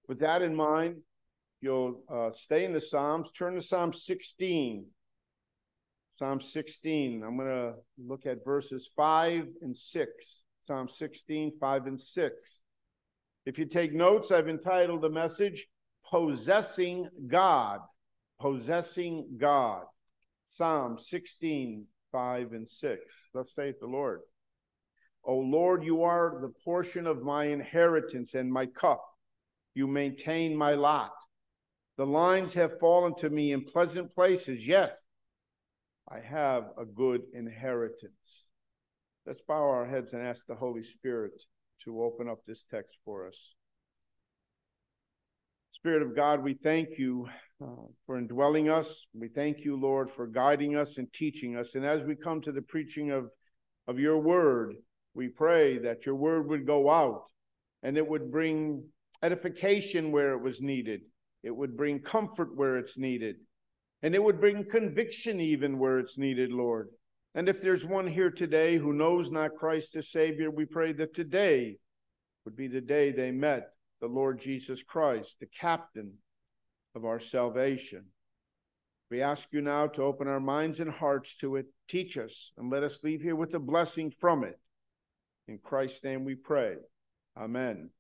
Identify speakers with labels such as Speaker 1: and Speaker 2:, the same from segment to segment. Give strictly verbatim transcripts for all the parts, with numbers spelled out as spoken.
Speaker 1: With that in mind, you'll uh, stay in the Psalms. Turn to Psalm sixteen. Psalm sixteen. I'm going to look at verses five and six. Psalm sixteen, five and six. If you take notes, I've entitled the message, Possessing God. Possessing God. Psalm sixteen, five and six. Thus saith the Lord. O Lord, you are the portion of my inheritance and my cup. You maintain my lot. The lines have fallen to me in pleasant places. Yes, I have a good inheritance. Let's bow our heads and ask the Holy Spirit to open up this text for us. Spirit of God, we thank you uh, for indwelling us. We thank you, Lord, for guiding us and teaching us. And as we come to the preaching of, of your word, we pray that your word would go out and it would bring edification where it was needed. It would bring comfort where it's needed. And it would bring conviction even where it's needed, Lord. And if there's one here today who knows not Christ as Savior, we pray that today would be the day they met the Lord Jesus Christ, the captain of our salvation. We ask you now to open our minds and hearts to it. Teach us and let us leave here with a blessing from it. In Christ's name we pray. Amen.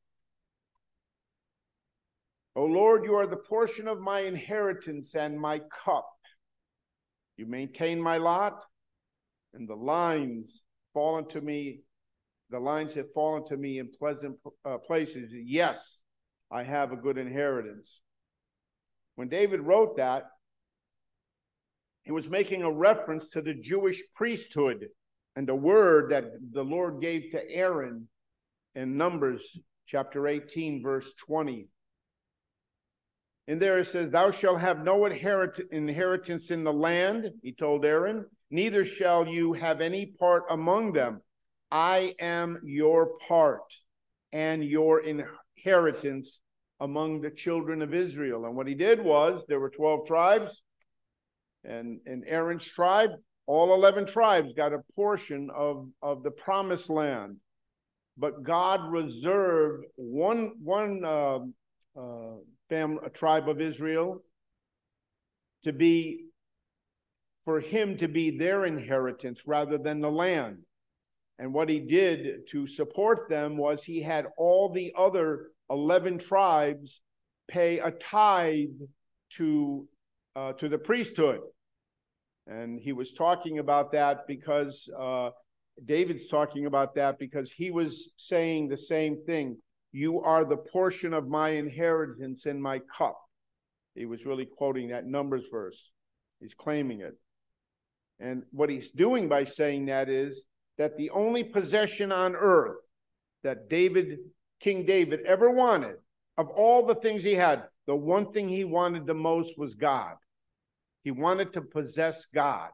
Speaker 1: O Lord, you are the portion of my inheritance and my cup. You maintain my lot, and the lines fallen to me. The lines have fallen to me in pleasant uh, places. Yes, I have a good inheritance. When David wrote that, he was making a reference to the Jewish priesthood and the word that the Lord gave to Aaron in Numbers chapter eighteen, verse twenty. And there it says, thou shalt have no inherit- inheritance in the land, he told Aaron, neither shall you have any part among them. I am your part and your inheritance among the children of Israel. And what he did was, there were twelve tribes, and in Aaron's tribe, all eleven tribes got a portion of, of the promised land. But God reserved one, one uh, uh, family, a tribe of Israel, to be, for him to be their inheritance rather than the land. And what he did to support them was he had all the other eleven tribes pay a tithe to, uh, to the priesthood. And he was talking about that because, uh, David's talking about that because he was saying the same thing. You are the portion of my inheritance in my cup. He was really quoting that Numbers verse. He's claiming it. And what he's doing by saying that is that the only possession on earth that David, King David, ever wanted, of all the things he had, the one thing he wanted the most was God. He wanted to possess God.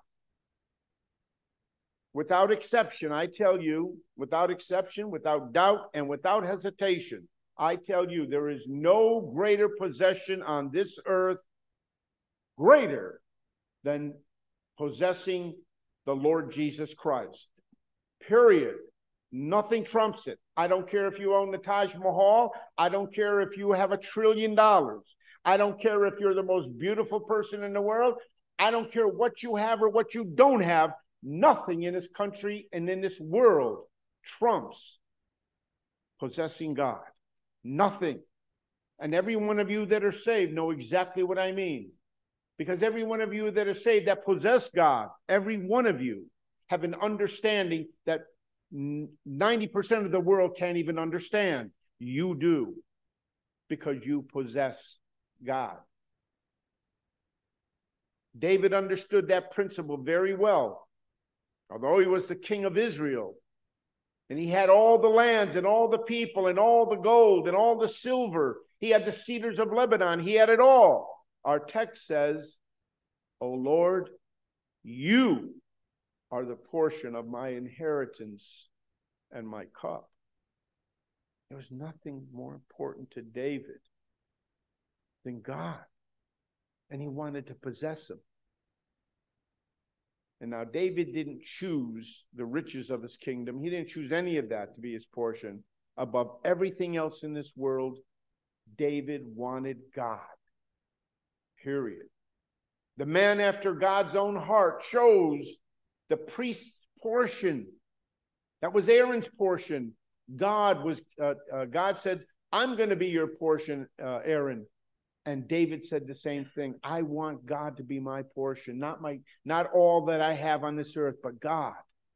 Speaker 1: Without exception, I tell you, without exception, without doubt, and without hesitation, I tell you, there is no greater possession on this earth greater than possessing the Lord Jesus Christ. Period. Nothing trumps it. I don't care if you own the Taj Mahal. I don't care if you have a trillion dollars. I don't care if you're the most beautiful person in the world. I don't care what you have or what you don't have. Nothing in this country and in this world trumps possessing God. Nothing. And every one of you that are saved know exactly what I mean. Because every one of you that are saved that possess God, every one of you have an understanding that ninety percent of the world can't even understand. You do. Because you possess God. David understood that principle very well. Although he was the king of Israel, and he had all the lands and all the people and all the gold and all the silver. He had the cedars of Lebanon. He had it all. Our text says, O Lord, you are the portion of my inheritance and my cup. There was nothing more important to David than God. And he wanted to possess him. And now David didn't choose the riches of his kingdom. He didn't choose any of that to be his portion above everything else in this world. David wanted God. Period. The man after God's own heart chose the priest's portion. That was Aaron's portion. God was. Uh, uh, God said, "I'm going to be your portion, uh, Aaron." And David said the same thing. I want God to be my portion, not my, not all that I have on this earth, but God.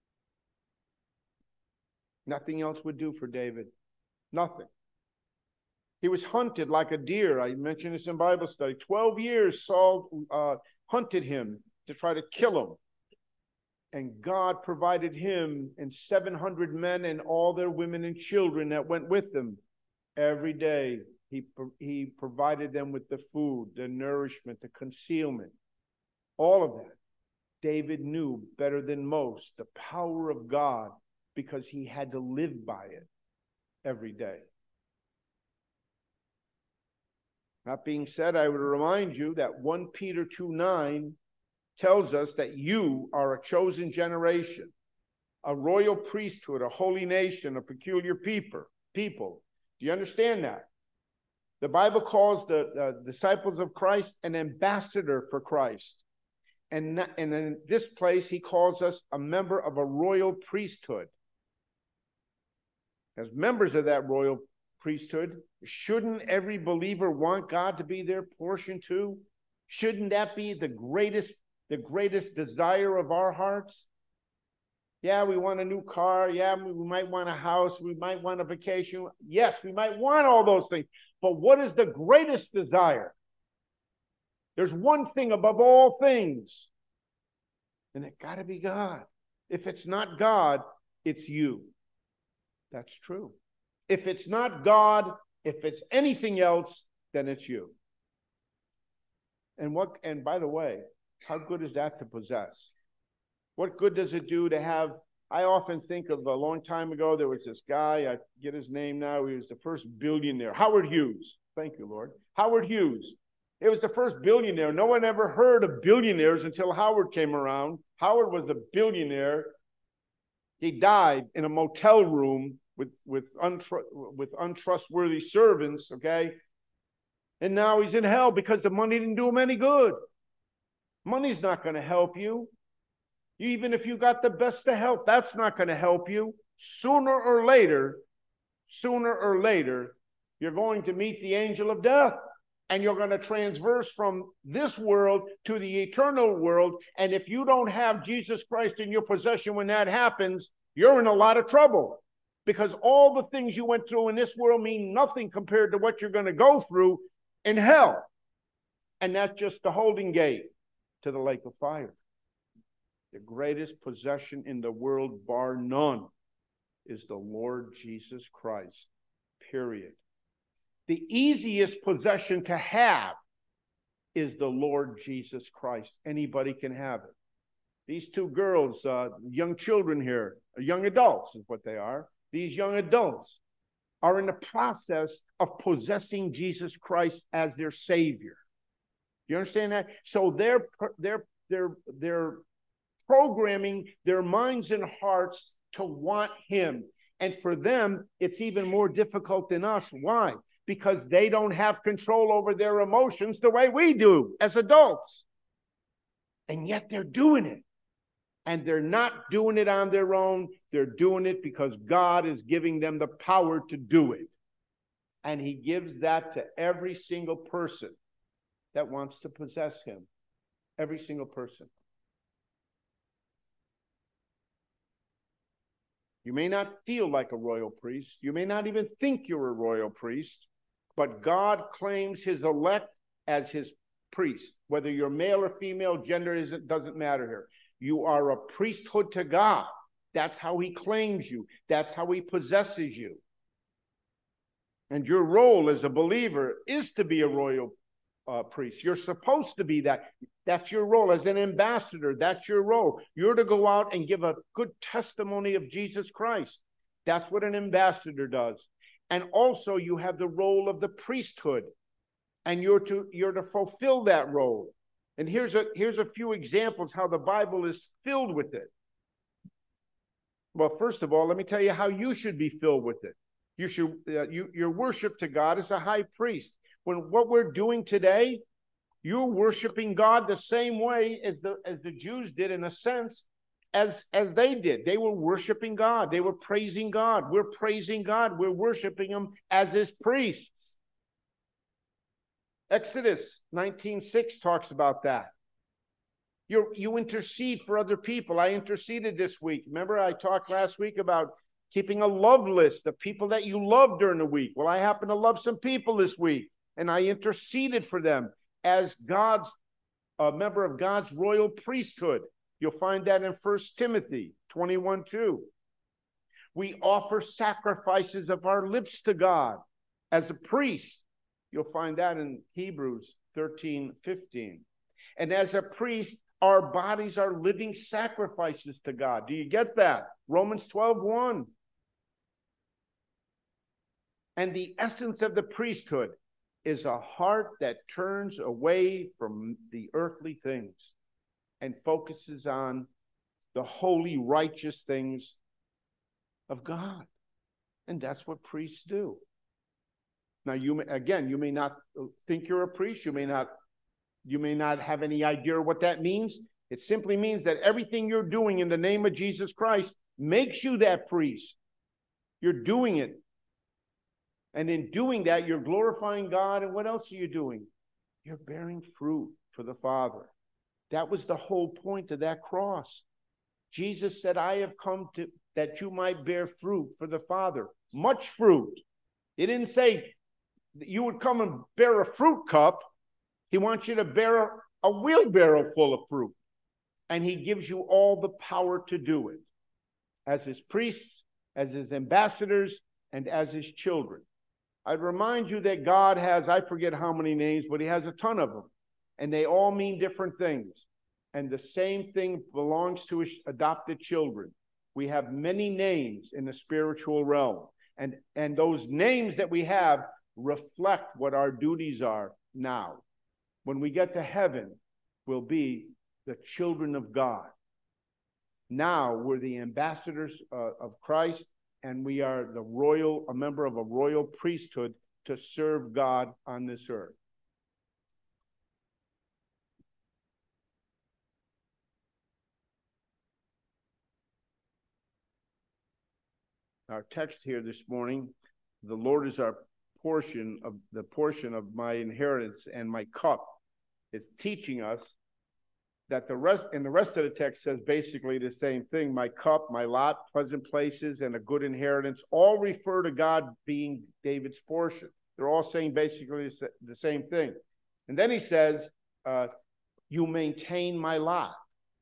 Speaker 1: Nothing else would do for David. Nothing. He was hunted like a deer. I mentioned this in Bible study. Twelve years Saul uh, hunted him to try to kill him. And God provided him and seven hundred men and all their women and children that went with them. Every day he, he provided them with the food, the nourishment, the concealment, all of that. David knew better than most the power of God because he had to live by it every day. That being said, I would remind you that First Peter two nine tells us that you are a chosen generation, a royal priesthood, a holy nation, a peculiar people. People. Do you understand that? The Bible calls the uh, disciples of Christ an ambassador for Christ. And, not, and in this place, he calls us a member of a royal priesthood. As members of that royal priesthood, shouldn't every believer want God to be their portion too? Shouldn't that be the greatest, the greatest desire of our hearts? Yeah, we want a new car. Yeah, we might want a house. We might want a vacation. Yes, we might want all those things. But what is the greatest desire? There's one thing above all things, and it got to be God. If it's not God, it's you. That's true. If it's not God, if it's anything else, then it's you. And what? And by the way, how good is that to possess? What good does it do to have? I often think of a long time ago, there was this guy, I forget his name now, he was the first billionaire, Howard Hughes. Thank you, Lord. Howard Hughes. It was the first billionaire. No one ever heard of billionaires until Howard came around. Howard was a billionaire. He died in a motel room with, with, untr- with untrustworthy servants, okay? And now he's in hell because the money didn't do him any good. Money's not going to help you. Even if you got the best of health, that's not going to help you. Sooner or later, sooner or later, you're going to meet the angel of death. And you're going to transverse from this world to the eternal world. And if you don't have Jesus Christ in your possession when that happens, you're in a lot of trouble. Because all the things you went through in this world mean nothing compared to what you're going to go through in hell. And that's just the holding gate to the lake of fire. The greatest possession in the world, bar none, is the Lord Jesus Christ. Period. The easiest possession to have is the Lord Jesus Christ. Anybody can have it. These two girls, uh, young children here, young adults is what they are. These young adults are in the process of possessing Jesus Christ as their Savior. You understand that? So they're they're they're they're programming their minds and hearts to want Him. And for them, it's even more difficult than us. Why? Because they don't have control over their emotions the way we do as adults. And yet they're doing it. And they're not doing it on their own. They're doing it because God is giving them the power to do it. And He gives that to every single person that wants to possess Him. Every single person. You may not feel like a royal priest. You may not even think you're a royal priest. But God claims His elect as His priest. Whether you're male or female, gender isn't, doesn't matter here. You are a priesthood to God. That's how He claims you. That's how He possesses you. And your role as a believer is to be a royal uh, priest. You're supposed to be that. That's your role as an ambassador. That's your role. You're to go out and give a good testimony of Jesus Christ. That's what an ambassador does. And also you have the role of the priesthood. And you're to, you're to fulfill that role. And here's a, here's a few examples how the Bible is filled with it. Well, first of all, let me tell you how you should be filled with it. You should, uh, you, your worship to God is a high priest. When what we're doing today, you're worshiping God the same way as the, as the Jews did, in a sense, as, as they did. They were worshiping God. They were praising God. We're praising God. We're worshiping him as his priests. Exodus nineteen six talks about that. You you intercede for other people. I interceded this week. Remember, I talked last week about keeping a love list of people that you love during the week. Well, I happen to love some people this week, and I interceded for them as God's, a member of God's royal priesthood. You'll find that in First Timothy twenty-one two. We offer sacrifices of our lips to God as a priest. You'll find that in Hebrews thirteen fifteen. And as a priest, our bodies are living sacrifices to God. Do you get that? Romans twelve one. And the essence of the priesthood is a heart that turns away from the earthly things and focuses on the holy, righteous things of God. And that's what priests do. Now, you may, again, you may not think you're a priest. You may not, you may not have any idea what that means. It simply means that everything you're doing in the name of Jesus Christ makes you that priest. You're doing it. And in doing that, you're glorifying God. And what else are you doing? You're bearing fruit for the Father. That was the whole point of that cross. Jesus said, I have come to that you might bear fruit for the Father. Much fruit. He didn't say you would come and bear a fruit cup. He wants you to bear a, a wheelbarrow full of fruit. And he gives you all the power to do it. As his priests, as his ambassadors, and as his children. I'd remind you that God has, I forget how many names, but he has a ton of them. And they all mean different things. And the same thing belongs to his adopted children. We have many names in the spiritual realm. And, and those names that we have reflect what our duties are now. When we get to heaven, we'll be the children of God. Now we're the ambassadors uh, of Christ, and we are the royal, a member of a royal priesthood to serve God on this earth. Our text here this morning, the Lord is our portion of the portion of my inheritance and my cup. It's teaching us that the rest, and the rest of the text says basically the same thing. My cup, my lot, pleasant places, and a good inheritance all refer to God being David's portion. They're all saying basically the same thing. And then he says, uh, you maintain my lot.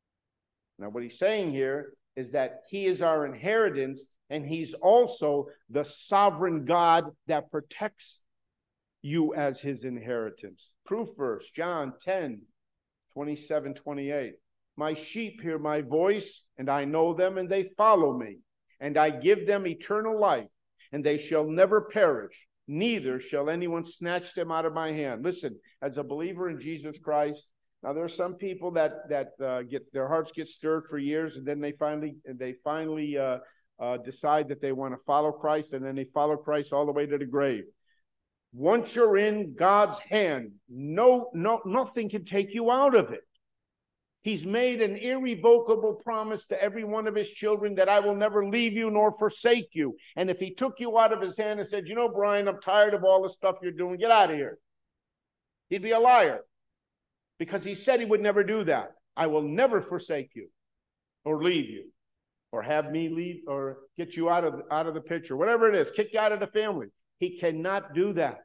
Speaker 1: Now what he's saying here is that he is our inheritance, and he's also the sovereign God that protects you as his inheritance. Proof verse, John ten, twenty-seven, twenty-eight. My sheep hear my voice, and I know them, and they follow me. And I give them eternal life, and they shall never perish, neither shall anyone snatch them out of my hand. Listen, as a believer in Jesus Christ, now there are some people that that uh, get their hearts get stirred for years, and then they finally they finally uh, uh, decide that they want to follow Christ, and then they follow Christ all the way to the grave. Once you're in God's hand, no, no, nothing can take you out of it. He's made an irrevocable promise to every one of his children that I will never leave you nor forsake you. And if he took you out of his hand and said, you know, Brian, I'm tired of all the stuff you're doing, get out of here, he'd be a liar, because he said he would never do that. I will never forsake you or leave you or have me leave or get you out of, out of the picture, whatever it is, kick you out of the family. He cannot do that.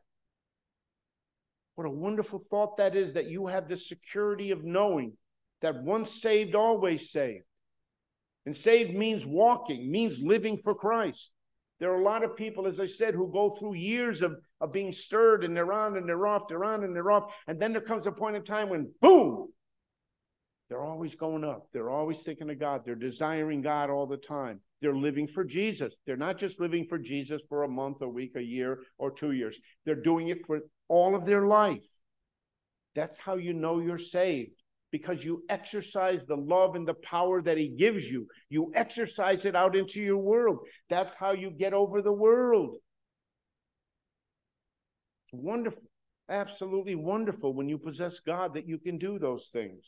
Speaker 1: What a wonderful thought that is, that you have the security of knowing that once saved, always saved. And saved means walking, means living for Christ. There are a lot of people, as I said, who go through years of, of being stirred, and they're on and they're off, they're on and they're off. And then there comes a point in time when, boom, they're always going up. They're always thinking of God. They're desiring God all the time. They're living for Jesus. They're not just living for Jesus for a month, a week, a year, or two years. They're doing it for all of their life. That's how you know you're saved, because you exercise the love and the power that he gives you. You exercise it out into your world. That's how you get over the world. It's wonderful, absolutely wonderful when you possess God that you can do those things.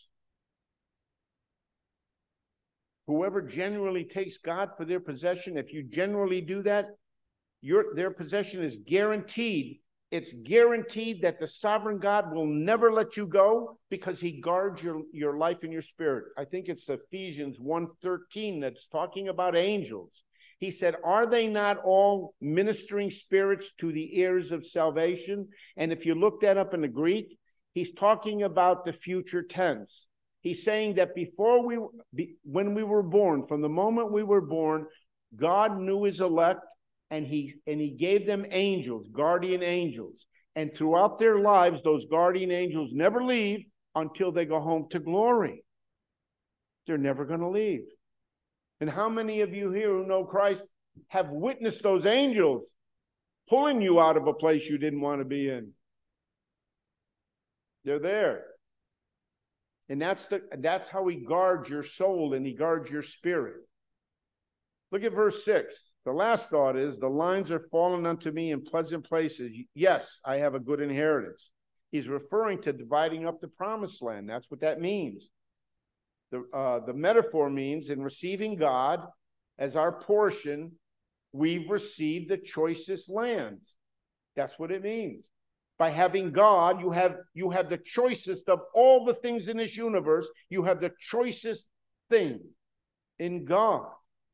Speaker 1: Whoever genuinely takes God for their possession, if you genuinely do that, your, their possession is guaranteed. It's guaranteed that the sovereign God will never let you go because he guards your, your life and your spirit. I think it's Ephesians one thirteen that's talking about angels. He said, are they not all ministering spirits to the heirs of salvation? And if you look that up in the Greek, he's talking about the future tense. He's saying that before we, be, when we were born, from the moment we were born, God knew his elect, and he, and he gave them angels, guardian angels. And throughout their lives, those guardian angels never leave until they go home to glory. They're never going to leave. And how many of you here who know Christ have witnessed those angels pulling you out of a place you didn't want to be in? They're there. And that's the that's how he guards your soul and he guards your spirit. Look at verse six. The last thought is, the lines are fallen unto me in pleasant places. Yes, I have a good inheritance. He's referring to dividing up the promised land. That's what that means. The, uh, the metaphor means in receiving God as our portion, we've received the choicest lands. That's what it means. By having God, you have, you have the choicest of all the things in this universe. You have the choicest thing in God.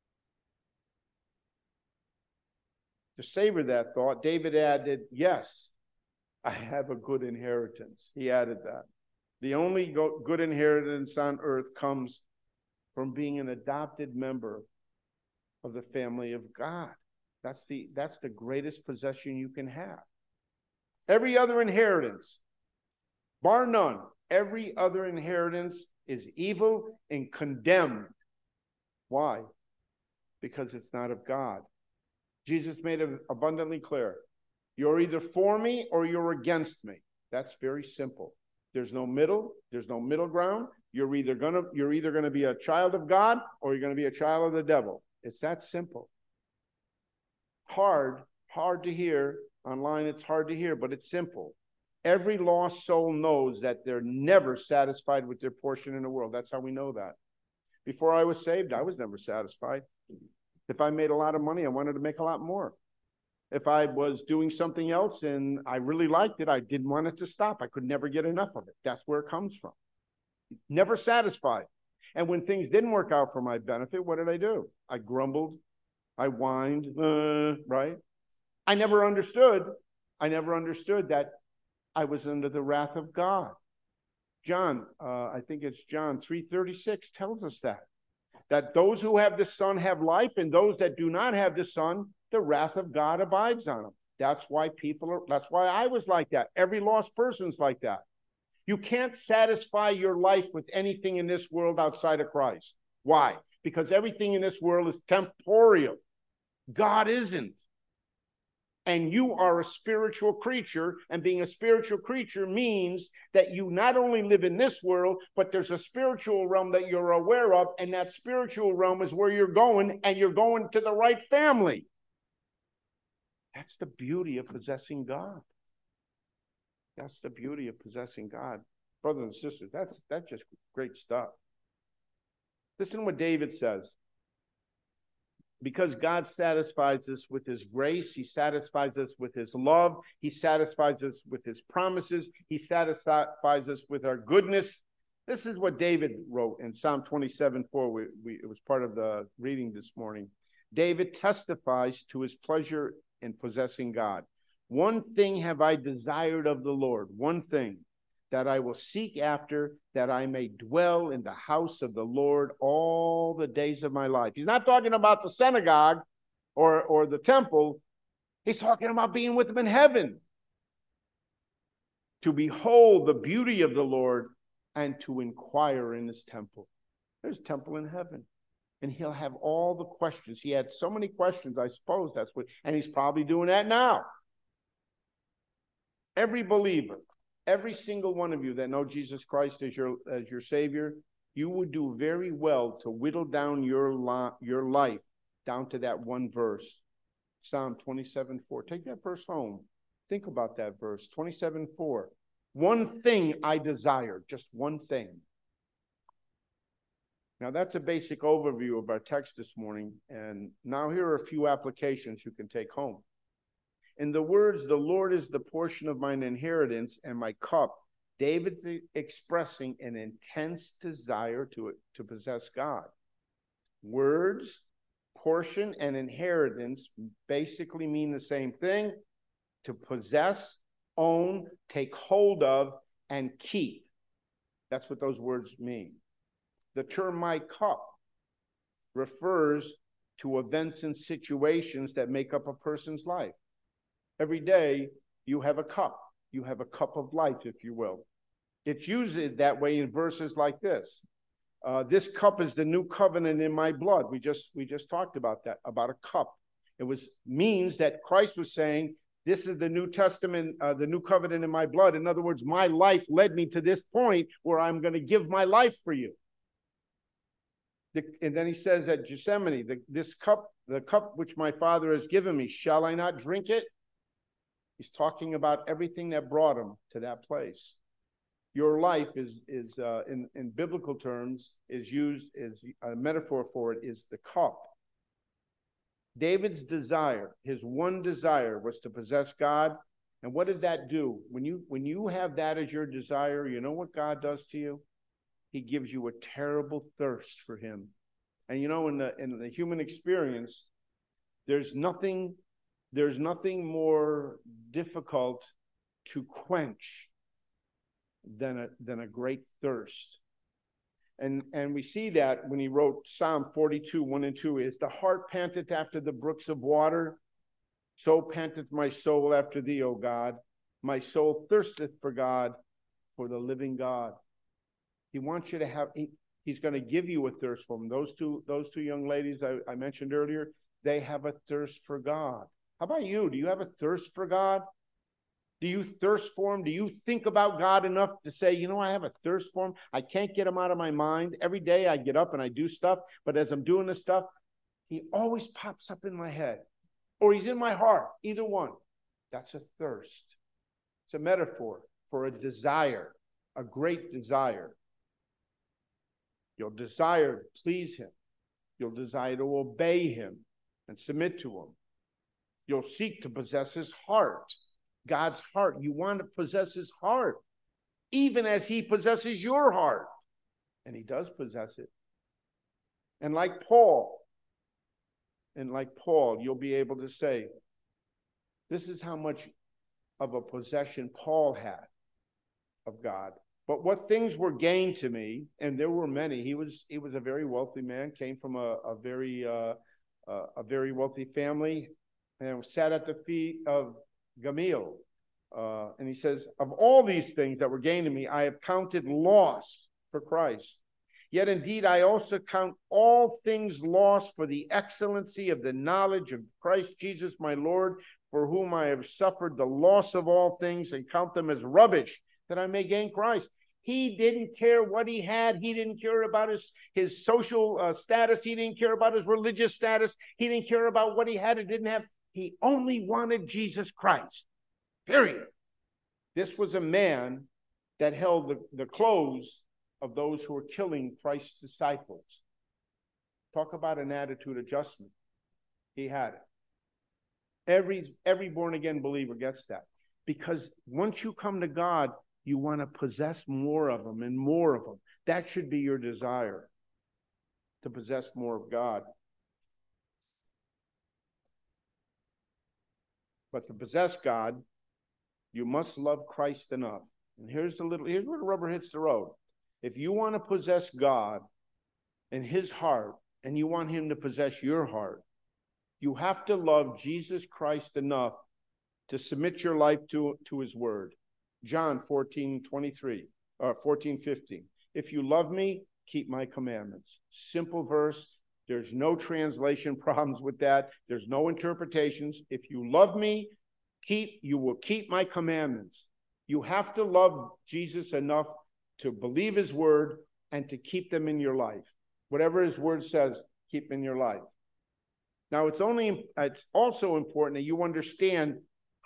Speaker 1: To savor that thought, David added, yes, I have a good inheritance. He added that. The only go- good inheritance on earth comes from being an adopted member of the family of God. That's the, that's the greatest possession you can have. Every other inheritance, bar none, every other inheritance is evil and condemned. Why? Because it's not of God. Jesus made it abundantly clear. You're either for me or you're against me. That's very simple. There's no middle. There's no middle ground. You're either gonna you're either gonna be a child of God or you're gonna be a child of the devil. It's that simple. Hard, hard to hear. Online it's hard to hear, but it's simple. Every lost soul knows that they're never satisfied with their portion in the world. That's how we know that. Before I was saved, I was never satisfied. If I made a lot of money, I wanted to make a lot more. If I was doing something else and I really liked it, I didn't want it to stop. I could never get enough of it. That's where it comes from. Never satisfied. And when things didn't work out for my benefit, what did I do? I grumbled. I whined, uh, right? I never understood. I never understood that I was under the wrath of God. John, uh, I think it's John three thirty-six tells us that. That those who have the Son have life, and those that do not have the Son, the wrath of God abides on them. That's why people are, that's why I was like that. Every lost person's like that. You can't satisfy your life with anything in this world outside of Christ. Why? Because everything in this world is temporal. God isn't. And you are a spiritual creature, and being a spiritual creature means that you not only live in this world, but there's a spiritual realm that you're aware of, and that spiritual realm is where you're going, and you're going to the right family. That's the beauty of possessing God. That's the beauty of possessing God. Brothers and sisters, that's, that's just great stuff. Listen to what David says. Because God satisfies us with his grace, he satisfies us with his love, he satisfies us with his promises, he satisfies us with our goodness. This is what David wrote in Psalm twenty-seven four. We, we, it was part of the reading this morning. David testifies to his pleasure in possessing God. One thing have I desired of the Lord, one thing, that I will seek after, that I may dwell in the house of the Lord all the days of my life. He's not talking about the synagogue or, or the temple. He's talking about being with him in heaven. To behold the beauty of the Lord and to inquire in his temple. There's a temple in heaven. And he'll have all the questions. He had so many questions, I suppose that's what, and he's probably doing that now. Every believer, every single one of you that know Jesus Christ as your as your Savior, you would do very well to whittle down your, li- your life down to that one verse. Psalm twenty-seven four. Take that verse home. Think about that verse, twenty-seven four. One thing I desire, just one thing. Now, that's a basic overview of our text this morning. And now here are a few applications you can take home. In the words, the Lord is the portion of mine inheritance and my cup, David's expressing an intense desire to, to possess God. Words, portion, and inheritance basically mean the same thing: to possess, own, take hold of, and keep. That's what those words mean. The term "my cup" refers to events and situations that make up a person's life. Every day, you have a cup. You have a cup of life, if you will. It's used that way in verses like this. Uh, this cup is the new covenant in my blood. We just we just talked about that, about a cup. It was means that Christ was saying, this is the New Testament, uh, the new covenant in my blood. In other words, my life led me to this point where I'm going to give my life for you. The, and then he says at Gethsemane, the, this cup, the cup which my Father has given me, shall I not drink it? He's talking about everything that brought him to that place. Your life is, is uh, in, in biblical terms, is used as a metaphor for it, is the cup. David's desire, his one desire, was to possess God. And what did that do? When you, when you have that as your desire, you know what God does to you? He gives you a terrible thirst for him. And you know, in the in the human experience, there's nothing, there's nothing more difficult to quench than a than a great thirst. And and we see that when he wrote Psalm forty-two, one and two, is the heart panteth after the brooks of water, so panteth my soul after thee, O God. My soul thirsteth for God, for the living God. He wants you to have, he, he's going to give you a thirst for him. Those two, those two young ladies I, I mentioned earlier, they have a thirst for God. How about you? Do you have a thirst for God? Do you thirst for him? Do you think about God enough to say, you know, I have a thirst for him. I can't get him out of my mind. Every day I get up and I do stuff, but as I'm doing this stuff, he always pops up in my head, or he's in my heart, either one. That's a thirst. It's a metaphor for a desire, a great desire. You'll desire to please him. You'll desire to obey him and submit to him. You'll seek to possess his heart, God's heart. You want to possess his heart, even as he possesses your heart. And he does possess it. And like Paul, and like Paul, you'll be able to say, this is how much of a possession Paul had of God. But what things were gained to me, and there were many. He was he was a very wealthy man, came from a, a very uh, uh, a very wealthy family, and sat at the feet of Gamaliel. Uh, and he says, of all these things that were gained to me, I have counted loss for Christ. Yet indeed I also count all things lost for the excellency of the knowledge of Christ Jesus my Lord, for whom I have suffered the loss of all things, and count them as rubbish, that I may gain Christ. He didn't care what he had. He didn't care about his, his social uh, status. He didn't care about his religious status. He didn't care about what he had or didn't have. He only wanted Jesus Christ, period. This was a man that held the, the clothes of those who were killing Christ's disciples. Talk about an attitude adjustment. He had it. Every, every born-again believer gets that. Because once you come to God, you want to possess more of him and more of him. That should be your desire, to possess more of God. But to possess God, you must love Christ enough. And here's the little, here's where the rubber hits the road. If you want to possess God and his heart, and you want him to possess your heart, you have to love Jesus Christ enough to submit your life to, to his word. John fourteen twenty-three, or fourteen fifteen. If you love me, keep my commandments. Simple verse. There's no translation problems with that. There's no interpretations. If you love me, keep, you will keep my commandments. You have to love Jesus enough to believe his word and to keep them in your life. Whatever his word says, keep in your life. Now, it's only, it's also important that you understand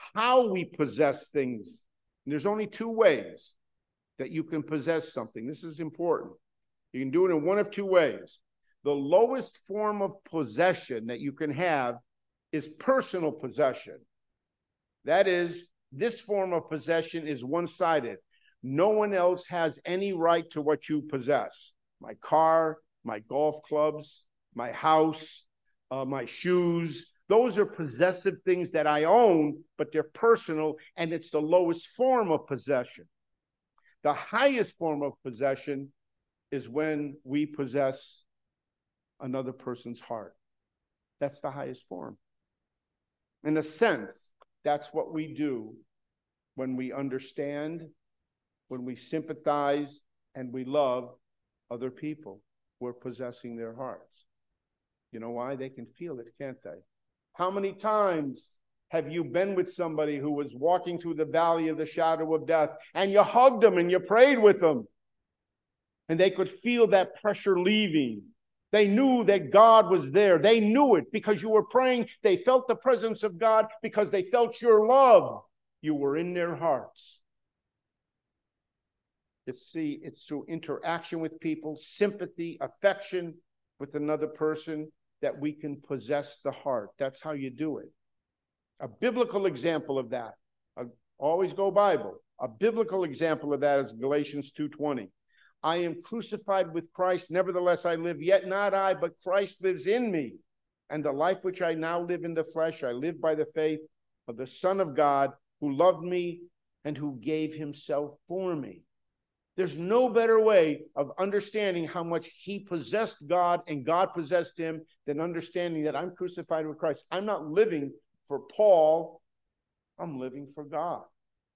Speaker 1: how we possess things. And there's only two ways that you can possess something. This is important. You can do it in one of two ways. The lowest form of possession that you can have is personal possession. That is, this form of possession is one-sided. No one else has any right to what you possess. My car, my golf clubs, my house, uh, my shoes. Those are possessive things that I own, but they're personal, and it's the lowest form of possession. The highest form of possession is when we possess another person's heart. That's the highest form. In a sense, that's what we do when we understand, when we sympathize, and we love other people. We're possessing their hearts. You know why? They can feel it, can't they? How many times have you been with somebody who was walking through the valley of the shadow of death, and you hugged them and you prayed with them, and they could feel that pressure leaving? They knew that God was there. They knew it because you were praying. They felt the presence of God because they felt your love. You were in their hearts. It's, see, it's through interaction with people, sympathy, affection with another person that we can possess the heart. That's how you do it. A biblical example of that, I always go Bible. A biblical example of that is Galatians two twenty. I am crucified with Christ, nevertheless I live, yet not I, but Christ lives in me. And the life which I now live in the flesh, I live by the faith of the Son of God, who loved me and who gave himself for me. There's no better way of understanding how much he possessed God and God possessed him than understanding that I'm crucified with Christ. I'm not living for Paul, I'm living for God.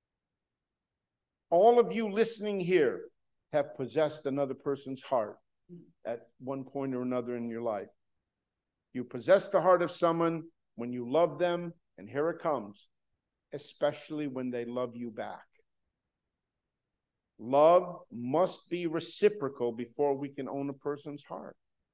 Speaker 1: All of you listening here have possessed another person's heart at one point or another in your life. You possess the heart of someone when you love them, and here it comes, especially when they love you back. Love must be reciprocal before we can own a person's heart.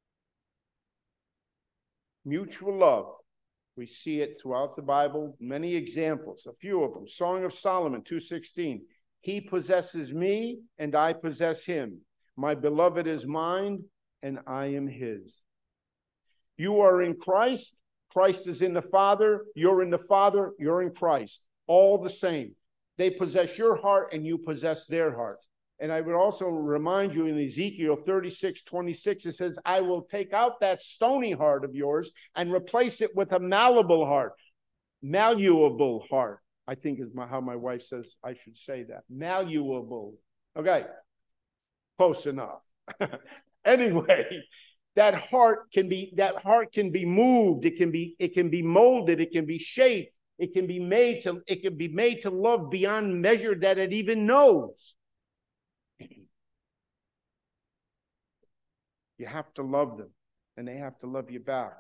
Speaker 1: Mutual love. We see it throughout the Bible, many examples, a few of them. Song of Solomon two sixteen. He possesses me, and I possess him. My beloved is mine, and I am his. You are in Christ. Christ is in the Father. You're in the Father. You're in Christ. All the same. They possess your heart, and you possess their heart. And I would also remind you in Ezekiel thirty-six twenty-six, it says, I will take out that stony heart of yours and replace it with a malleable heart, malleable heart. I think is my, how my wife says I should say that. Malleable. Okay. Close enough. Anyway, that heart can be that heart can be moved. It can be it can be molded. It can be shaped. It can be made to it can be made to love beyond measure that it even knows. You have to love them, and they have to love you back.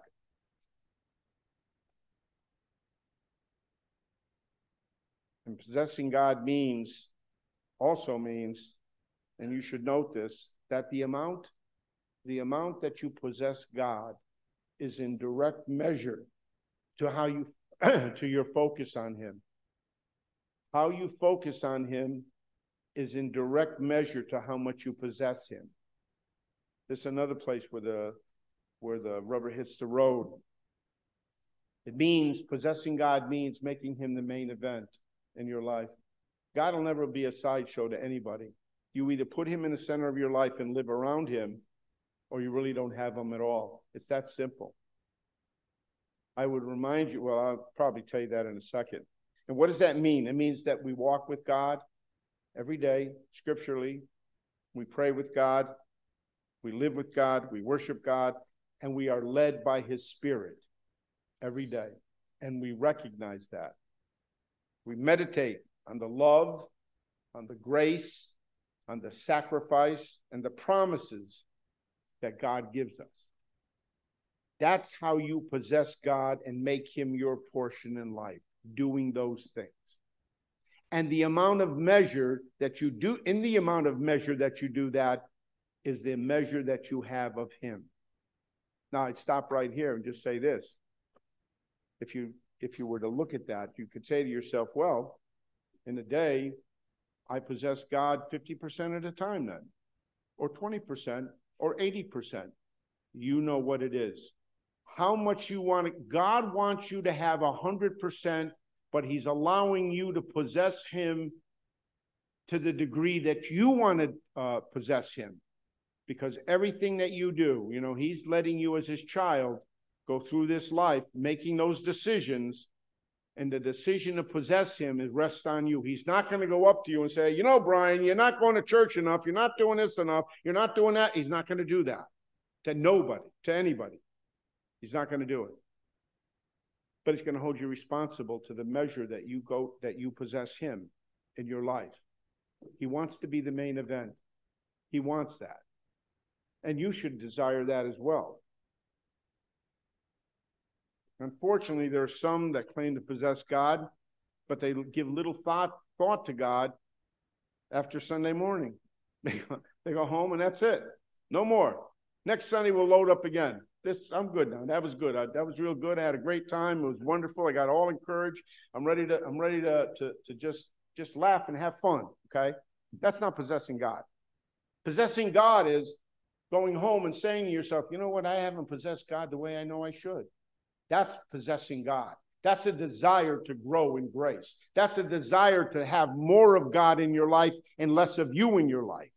Speaker 1: And possessing God means, also means, and you should note this, that the amount, the amount that you possess God is in direct measure to how you, to your focus on him. How you focus on him is in direct measure to how much you possess him. There's another place where the, where the rubber hits the road. It means, possessing God means making him the main event in your life. God will never be a sideshow to anybody. You either put him in the center of your life and live around him, or you really don't have him at all. It's that simple. I would remind you, well, I'll probably tell you that in a second. And what does that mean? It means that we walk with God every day, scripturally. We pray with God. We live with God. We worship God. And we are led by his Spirit every day. And we recognize that. We meditate on the love, on the grace, on the sacrifice, and the promises that God gives us. That's how you possess God and make him your portion in life, doing those things. And the amount of measure that you do, in the amount of measure that you do that, is the measure that you have of him. Now, I'd stop right here and just say this. If you if you were to look at that, you could say to yourself, well, in a day, I possess God fifty percent of the time then, or twenty percent, or eighty percent. You know what it is. How much you want it. God wants you to have one hundred percent, but he's allowing you to possess him to the degree that you want to uh, possess him. Because everything that you do, you know, he's letting you as his child go through this life, making those decisions, and the decision to possess him is rests on you. He's not going to go up to you and say, you know, Brian, you're not going to church enough. You're not doing this enough. You're not doing that. He's not going to do that to nobody, to anybody. He's not going to do it. But he's going to hold you responsible to the measure that you go, that you possess him in your life. He wants to be the main event. He wants that. And you should desire that as well. Unfortunately, there are some that claim to possess God, but they give little thought thought to God after Sunday morning. They go, they go home and that's it. No more. Next Sunday we'll load up again. This I'm good now. That was good. I, that was real good. I had a great time. It was wonderful. I got all encouraged. I'm ready to. I'm ready to to to just just laugh and have fun. Okay, that's not possessing God. Possessing God is going home and saying to yourself, you know what? I haven't possessed God the way I know I should. That's possessing God. That's a desire to grow in grace. That's a desire to have more of God in your life and less of you in your life.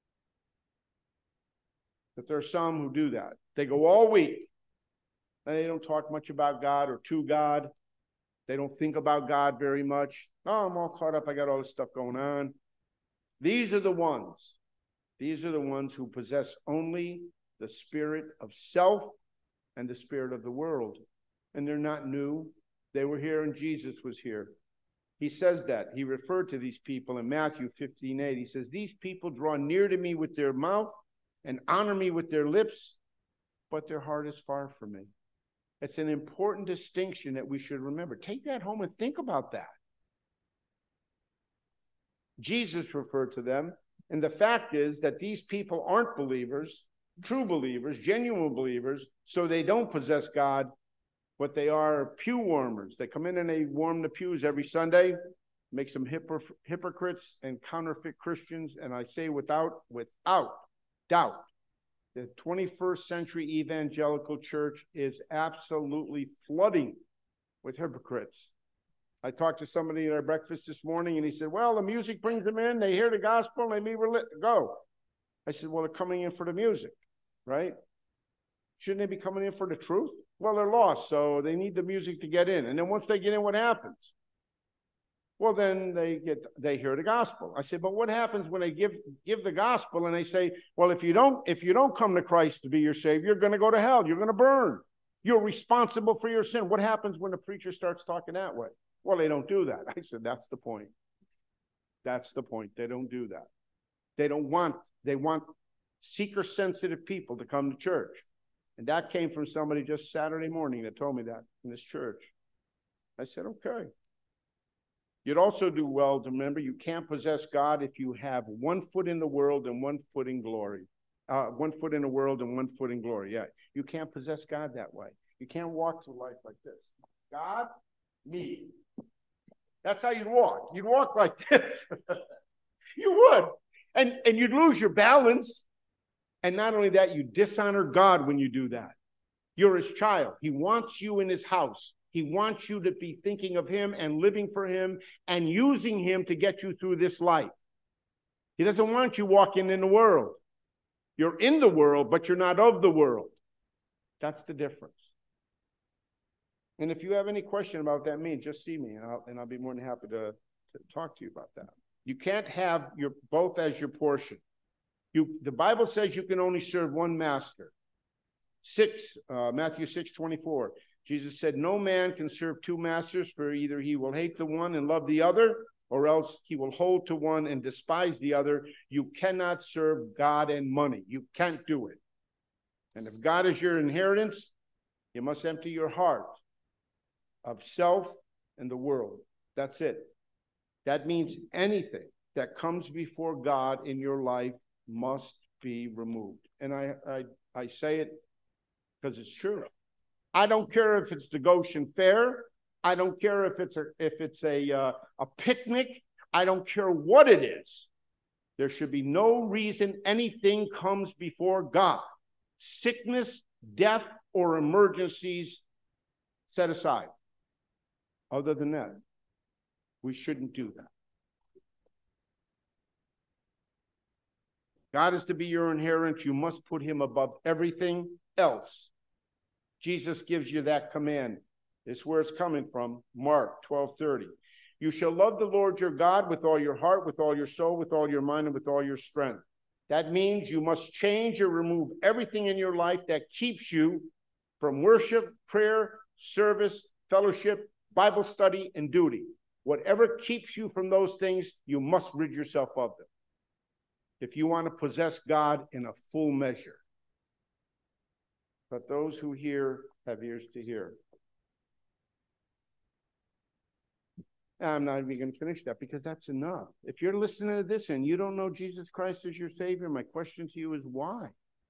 Speaker 1: But there are some who do that. They go all week and they don't talk much about God or to God. They don't think about God very much. Oh, I'm all caught up. I got all this stuff going on. These are the ones. These are the ones who possess only the spirit of self and the spirit of the world. And they're not new. They were here and Jesus was here. He says that. He referred to these people in Matthew fifteen eight. He says, these people draw near to me with their mouth and honor me with their lips, but their heart is far from me. It's an important distinction that we should remember. Take that home and think about that. Jesus referred to them, and the fact is that these people aren't believers, true believers, genuine believers, so they don't possess God, but they are pew warmers. They come in and they warm the pews every Sunday, make some hypocr- hypocrites and counterfeit Christians, and I say without, without doubt, the twenty-first century evangelical church is absolutely flooding with hypocrites. I talked to somebody at our breakfast this morning, and he said, well, the music brings them in, they hear the gospel, and they leave it go. I said, well, they're coming in for the music, right? Shouldn't they be coming in for the truth? Well, they're lost, so they need the music to get in. And then once they get in, what happens? Well, then they get they hear the gospel. I said, but what happens when they give give the gospel and they say, well, if you don't if you don't come to Christ to be your Savior, you're going to go to hell. You're going to burn. You're responsible for your sin. What happens when the preacher starts talking that way? Well, they don't do that. I said, that's the point. That's the point. They don't do that. They don't want, they want seeker-sensitive people to come to church. And that came from somebody just Saturday morning that told me that in this church. I said, okay. You'd also do well to remember you can't possess God if you have one foot in the world and one foot in glory. Uh, one foot in the world and one foot in glory. Yeah, you can't possess God that way. You can't walk through life like this. God, me. That's how you'd walk. You'd walk like this. You would. And, and you'd lose your balance. And not only that, you dishonor God when you do that. You're his child. He wants you in his house. He wants you to be thinking of him and living for him and using him to get you through this life. He doesn't want you walking in the world. You're in the world, but you're not of the world. That's the difference. And if you have any question about what that means, just see me, and I'll, and I'll be more than happy to, to talk to you about that. You can't have your both as your portion. You, the Bible says you can only serve one master. Six, uh, Matthew six twenty-four. Jesus said, no man can serve two masters, for either he will hate the one and love the other, or else he will hold to one and despise the other. You cannot serve God and money. You can't do it. And if God is your inheritance, you must empty your heart of self and the world. That's it. That means anything that comes before God in your life must be removed. And I, I, I say it because it's true. I don't care if it's the Goshen Fair. I don't care if it's a, if it's a, uh, a picnic. I don't care what it is. There should be no reason anything comes before God. Sickness, death, or emergencies set aside. Other than that, we shouldn't do that. God is to be your inheritance. You must put him above everything else. Jesus gives you that command. It's where it's coming from. Mark twelve thirty. You shall love the Lord your God with all your heart, with all your soul, with all your mind, and with all your strength. That means you must change or remove everything in your life that keeps you from worship, prayer, service, fellowship, Bible study, and duty. Whatever keeps you from those things, you must rid yourself of them if you want to possess God in a full measure. But those who hear have ears to hear. I'm not even going to finish that because that's enough. If you're listening to this and you don't know Jesus Christ as your Savior, my question to you is why?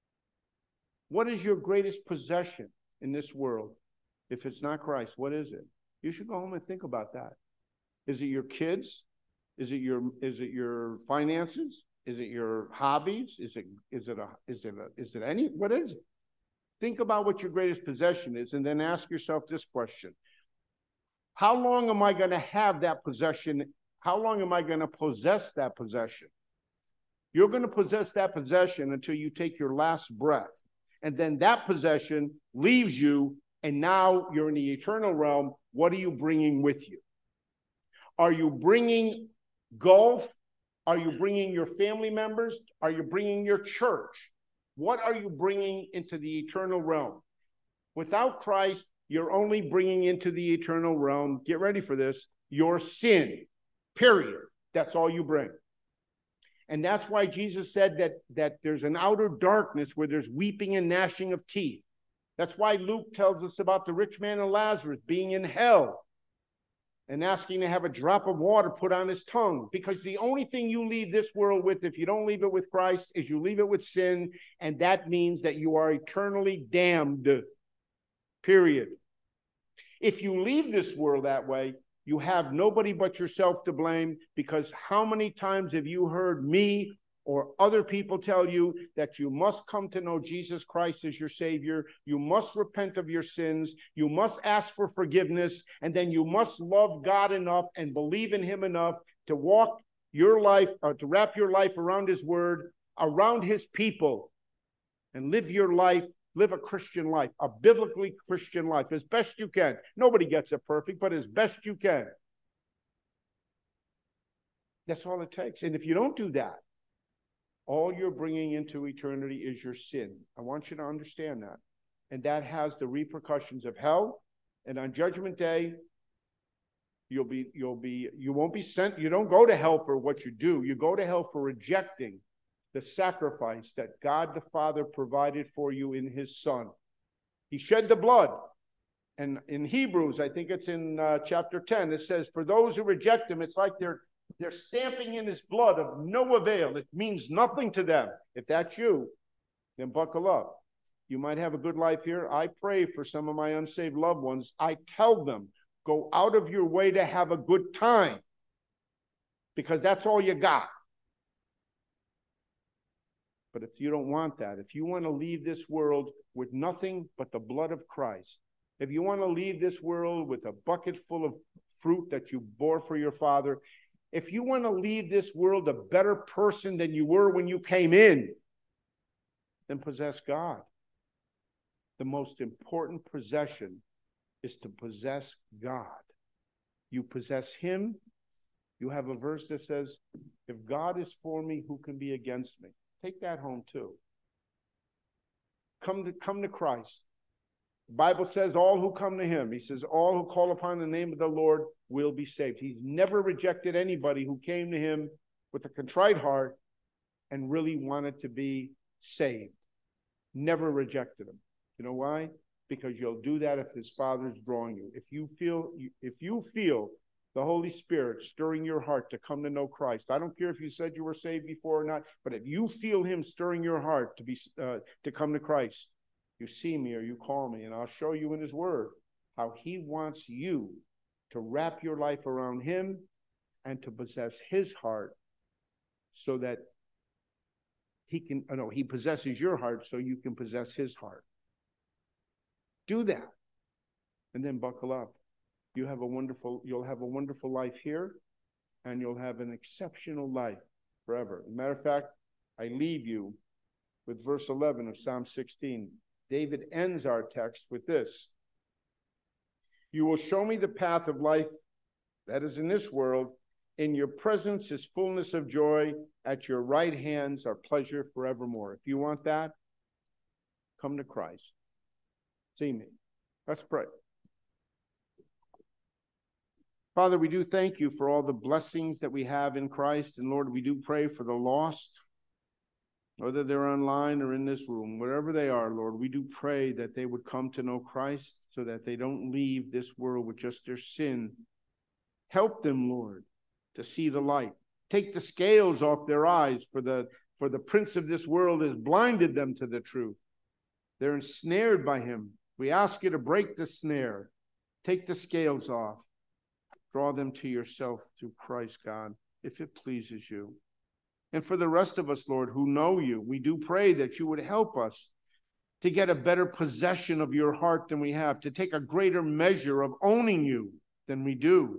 Speaker 1: What is your greatest possession in this world? If it's not Christ, what is it? You should go home and think about that. Is it your kids? Is it your is it your finances? Is it your hobbies? Is it is it a is it a, is it any what is it? Think about what your greatest possession is and then ask yourself this question. How long am I going to have that possession? How long am I going to possess that possession? You're going to possess that possession until you take your last breath. And then that possession leaves you, and now you're in the eternal realm. What are you bringing with you? Are you bringing golf? Are you bringing your family members? Are you bringing your church? What are you bringing into the eternal realm? Without Christ, you're only bringing into the eternal realm, get ready for this, your sin, period. That's all you bring. And that's why Jesus said that, that there's an outer darkness where there's weeping and gnashing of teeth. That's why Luke tells us about the rich man and Lazarus being in hell and asking to have a drop of water put on his tongue. Because the only thing you leave this world with, if you don't leave it with Christ, is you leave it with sin. And that means that you are eternally damned. Period. If you leave this world that way, you have nobody but yourself to blame, because how many times have you heard me or other people tell you that you must come to know Jesus Christ as your Savior, you must repent of your sins, you must ask for forgiveness, and then you must love God enough and believe in him enough to walk your life, or to wrap your life around his word, around his people, and live your life. Live a Christian life, a biblically Christian life, as best you can. Nobody gets it perfect, but as best you can. That's all it takes. And if you don't do that, all you're bringing into eternity is your sin. I want you to understand that. And that has the repercussions of hell. And on Judgment Day, you'll be, you'll be, you won't be sent. You don't go to hell for what you do. You go to hell for rejecting the sacrifice that God the Father provided for you in his Son. He shed the blood. And in Hebrews, I think it's in uh, chapter ten, it says, for those who reject him, it's like they're, they're stamping in his blood of no avail. It means nothing to them. If that's you, then buckle up. You might have a good life here. I pray for some of my unsaved loved ones. I tell them, go out of your way to have a good time, because that's all you got. But if you don't want that, if you want to leave this world with nothing but the blood of Christ, if you want to leave this world with a bucket full of fruit that you bore for your Father, if you want to leave this world a better person than you were when you came in, then possess God. The most important possession is to possess God. You possess him. You have a verse that says, if God is for me, who can be against me? Take that home too. Come to, come to Christ. The Bible says all who come to him, he says all who call upon the name of the Lord will be saved. He's never rejected anybody who came to him with a contrite heart and really wanted to be saved. Never rejected him. You know why? Because you'll do that if his Father's drawing you. If you feel, if you feel the Holy Spirit stirring your heart to come to know Christ. I don't care if you said you were saved before or not, but if you feel him stirring your heart to be uh, to come to Christ, you see me or you call me, and I'll show you in his word how he wants you to wrap your life around him and to possess his heart so that he can, oh no, he possesses your heart so you can possess his heart. Do that. And then buckle up. You have a wonderful, you'll have a wonderful life here, and you'll have an exceptional life forever. As a matter of fact, I leave you with verse eleven of Psalm sixteen. David ends our text with this. You will show me the path of life that is in this world. In your presence is fullness of joy. At your right hands are pleasure forevermore. If you want that, come to Christ. See me. Let's pray. Father, we do thank you for all the blessings that we have in Christ. And Lord, we do pray for the lost, whether they're online or in this room, wherever they are, Lord, we do pray that they would come to know Christ so that they don't leave this world with just their sin. Help them, Lord, to see the light. Take the scales off their eyes, for the, for the prince of this world has blinded them to the truth. They're ensnared by him. We ask you to break the snare. Take the scales off. Draw them to yourself through Christ, God, if it pleases you. And for the rest of us, Lord, who know you, we do pray that you would help us to get a better possession of your heart than we have, to take a greater measure of owning you than we do.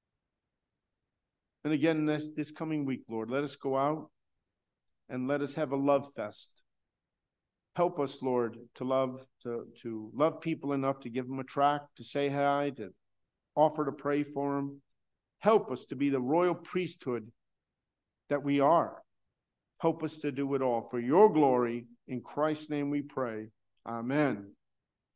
Speaker 1: And again, this, this coming week, Lord, let us go out and let us have a love fest. Help us, Lord, to love, to, to love people enough to give them a tract, to say hi, to offer to pray for them. Help us to be the royal priesthood that we are. Help us to do it all for your glory. In Christ's name we pray. Amen.